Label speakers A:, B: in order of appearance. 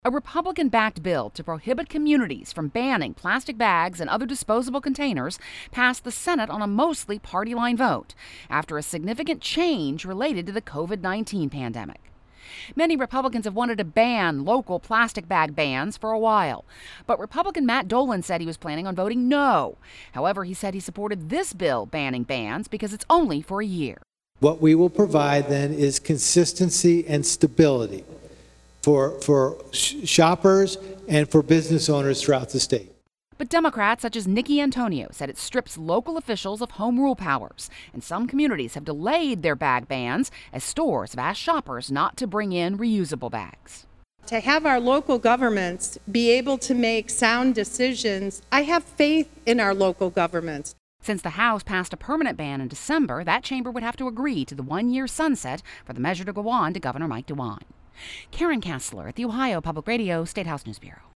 A: A Republican-backed bill to prohibit communities from banning plastic bags and other disposable containers passed the Senate on a mostly party-line vote after a significant change related to the COVID-19 pandemic. Many Republicans have wanted to ban local plastic bag bans for a while, but Republican Matt Dolan said he was planning on voting no. However, he said he supported this bill banning bans because it's only for a year.
B: What we will provide then is consistency and stability for shoppers and for business owners throughout the state.
A: But Democrats such as Nikki Antonio said it strips local officials of home rule powers, and some communities have delayed their bag bans as stores have asked shoppers not to bring in reusable bags.
C: To have our local governments be able to make sound decisions, I have faith in our local governments.
A: Since the House passed a permanent ban in December, that chamber would have to agree to the one-year sunset for the measure to go on to Governor Mike DeWine. Karen Kastler at the Ohio Public Radio State House News Bureau.